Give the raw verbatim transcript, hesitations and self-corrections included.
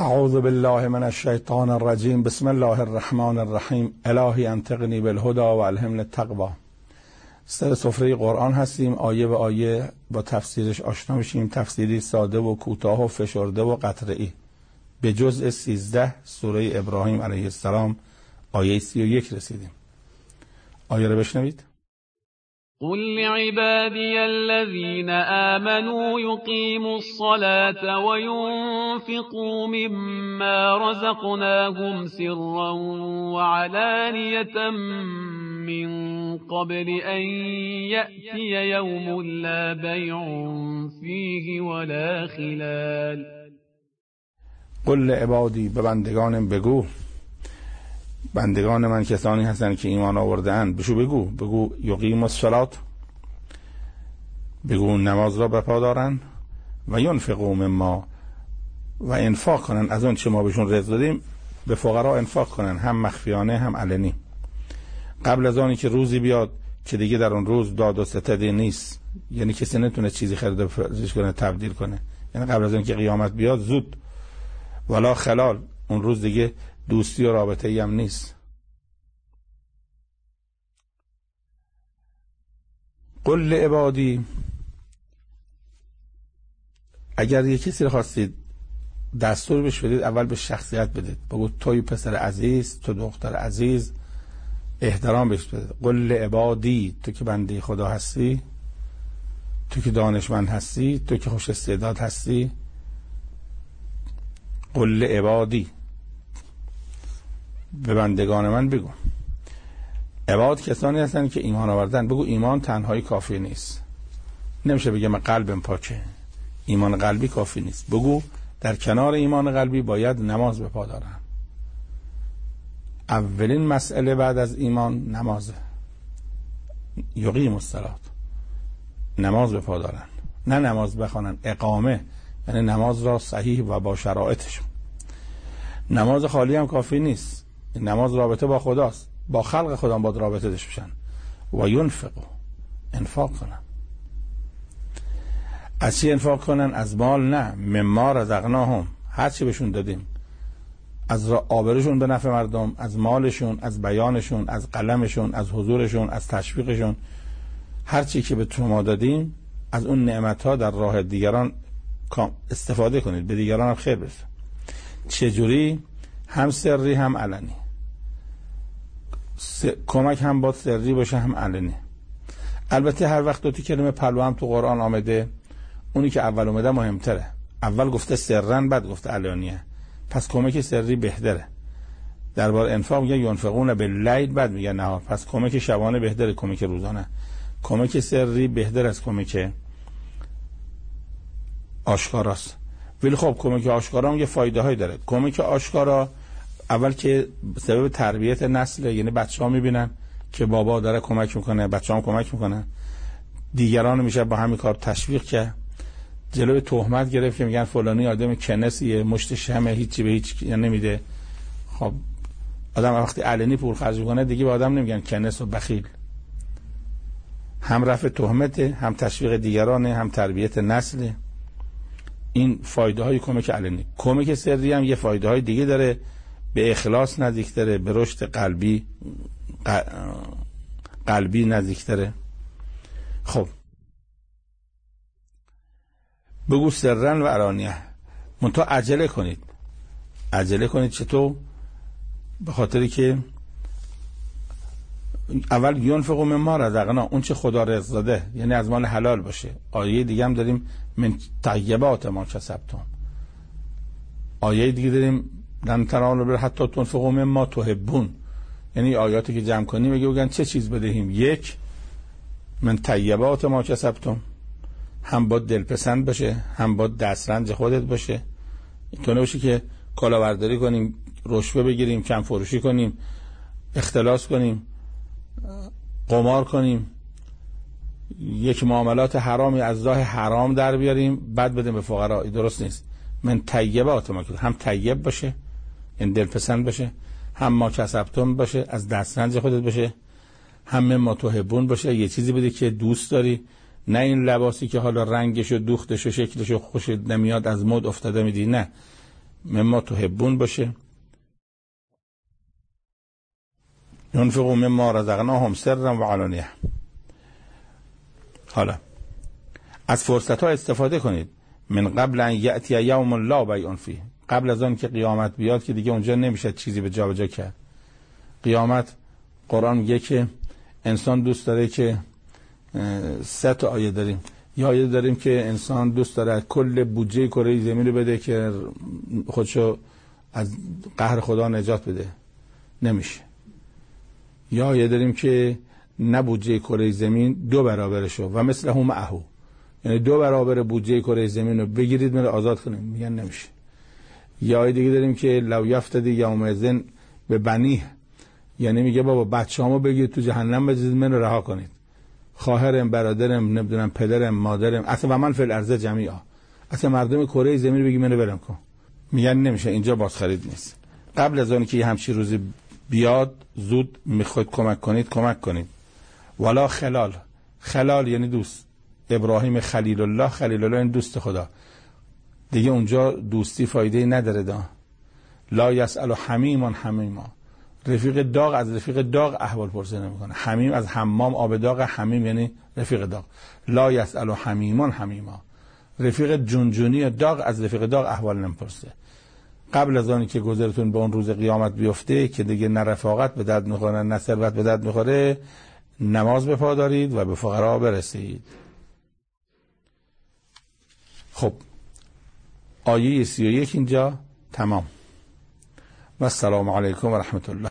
اعوذ بالله من الشیطان الرجیم. بسم الله الرحمن الرحیم. الهی انطقنی بالهدى و الهمنی التقوی. سر سفره قرآن هستیم، آیه به آیه با تفسیرش آشنا میشیم. تفسیری ساده و کوتاه و فشرده و قطعی. به جزء سیزده سوره ابراهیم علیه السلام آیه سی و یک رسیدیم. آیه رو بشنوید. قل لعبادي الذين آمنوا يقيموا الصلاة وينفقوا مما رزقناهم سرا وعلانية من قبل أن يأتي يوم لا بيع فيه ولا خلال. قل لعبادی، به بندگانم بگو، بندگان من کسانی هستند که ایمان آورده‌اند، بشو بگو بگو یقیم الصلاة، بگو نماز را بپا دارن، و ینفقوا مما، و انفاق کنن از اون چه ما بهشون رزق دادیم، به فقرا انفاق کنن، هم مخفیانه هم علنی، قبل از آنی که روزی بیاد که دیگه در اون روز داد و ستدی نیست، یعنی کسی نتونه چیزی خرید فرزش کنه تبدیل کنه، یعنی قبل از اینکه قیامت بیاد زود، ولا خلال، اون روز دیگه دوستی و رابطه ای هم نیست. قل لعبادی، اگر یک کسی رو خواستید دستور بهش بدید، اول به شخصیت بدید، بگو توی پسر عزیز، تو دختر عزیز، احترام بهش بدید. قل لعبادی، تو که بنده خدا هستی، تو که دانشمند هستی، تو که خوش استعداد هستی، قل لعبادی، به بندگان من بگو. عباد کسانی هستند که ایمان آوردن. بگو ایمان تنهایی کافی نیست، نمیشه بگه من قلبم پاکه، ایمان قلبی کافی نیست. بگو در کنار ایمان قلبی باید نماز به پا دارن. اولین مسئله بعد از ایمان نمازه. یقیم الصلاة، نماز به پا دارن، نه نماز بخوانن، اقامه، یعنی نماز را صحیح و با شرایطشون. نماز خالی هم کافی نیست، نماز رابطه با خداست، با خلق خدا باید رابطه داشته باشن. و ینفقوا، انفاق کنن. از چی انفاق کنن؟ از مال نه، مما رزقناهم، هر چی بهشون دادیم، از آبروشون به نفع مردم، از مالشون، از بیانشون، از قلمشون، از حضورشون، از تشویقشون، هر چی که به شما دادیم از اون نعمتها در راه دیگران استفاده کنید، به دیگران هم خیر برسه. چجوری؟ هم سری هم علنی. س... کمک هم باید سری باشه هم علنی. البته هر وقت دو تا کلمه پلو هم تو قرآن آمده، اونی که اول اومده مهمتره. اول گفته سرن، بعد گفته علانیه، پس کمک سری بهتره. درباره انفاق میگه ینفقون باللیل، بعد میگه نهار، پس کمک شبانه بهتره، کمک روزانه. کمک سری بهتر از کمک آشکاراست. ولی خب کمک آشکارا هم یه فایده هایی داره. کمک آشکارا اول که سبب تربیت نسل، یعنی بچه ها میبینن که بابا داره کمک میکنه، بچه ها هم کمک میکنن، دیگران میشه با همین کار تشویق که جلوی تهمت گرفت که میگن فلانی آدم کنسیه، مشت شمه، هیچی به هیچ نمیده. خب آدم وقتی علنی پول خرج میکنه دیگه به آدم نمیگن کنس و بخیل. هم رفع تهمته، هم تشویق دیگرانه، هم تربیت نسل. این فایده های کمک علنی. کمک سری هم یه فایده های دیگه داره، به اخلاص نزدیکتره، به رشد قلبی قلبی نزدیکتره. خب بگو سرن و علانیه، منتها عجله کنید. عجله کنید چطور؟ به خاطری که اول ینفقوا مما رزقنا، اون چه خدا رزق داده، یعنی از مال حلال باشه. آیه دیگه هم داریم من طیبات ما کسبتم. آیه دیگه داریم لن تنالوا البر حتی تنفقوا مما تحبون، یعنی آیاتی که جمع کنیم میگه بگن چه چیز بدهیم. یک، من طیبات ما کسبتم، هم با دلپسند باشه، هم با دسترنج خودت باشه. اینطور نباشه که کلاورداری کنیم، رشوه بگیریم، کم فروشی کنیم، اختلاس کنیم، قمار کنیم، یک معاملات حرامی از راه حرام در بیاریم بعد بدیم به فقرا. درست نیست. من طیبات ما، هم طیب باشه، این دلپسند باشه، هم ما کسبتم باشه، از دسترنج خودت باشه، هم ما تحبون باشه، یه چیزی بده که دوست داری، نه این لباسی که حالا رنگش و دوختش و شکلش و خوشت نمیاد از مد افتاده میدی، نه، مما تحبون باشه. ينفقوا مما رزقناهم سرا و علانیه. حالا از فرصت ها استفاده کنید. من قبل ان یأتی یوم لا بیع فیه، قبل از آن که قیامت بیاد که دیگه اونجا نمیشه چیزی به جا به جا کرد. قیامت قرآن میگه که انسان دوست داره که سه تا آیه داریم. یا آیه داریم که انسان دوست داره کل بودجه کره زمین رو بده که خودشو از قهر خدا نجات بده، نمیشه. یا آیه داریم که نه بودجه کره زمین دو برابرشو و مثل هم اهو، یعنی دو برابر بودجه کره زمین رو بگیرید من آزاد کنیم، میگن نمیشه. یا آیه دیگه داریم که لو یفتدی یومئذ به بنیه، یعنی میگه بابا بچه‌هامو بگید تو جهنم بذارید من رو رها کنید، خواهرم، برادرم، نمیدونم پدرم، مادرم، اصلا و من فی الارض جمیعا، اصلا مردم کره زمین رو بگی منو برم کن. میگن نمیشه، اینجا بازخرید نیست. قبل از اون که یه همچین روزی بیاد زود میخواید کمک کنید کمک کنید. ولا خلال، خلال یعنی دوست. ابراهیم خلیل الله، خلیل الله این دوست خدا، دیگه اونجا دوستی فایده نداره. دا لا یسأل حمیم حمیما، رفیق داغ از رفیق داغ احوال پرسه نمیکنه. حمیم از حمام آب داغ، حمیم یعنی رفیق داغ. لا یسأل حمیم حمیما، رفیق جونجونی داغ از رفیق داغ احوال نمیپرسه. قبل از آنی که گذرتون به اون روز قیامت بیفته که دیگه نه رفاقت به درد میخوره نه ثروت به درد میخوره، نماز به پا دارید و به فقرا برسید. خب آیه سی و یک اینجا تمام. و السلام علیکم و رحمت الله.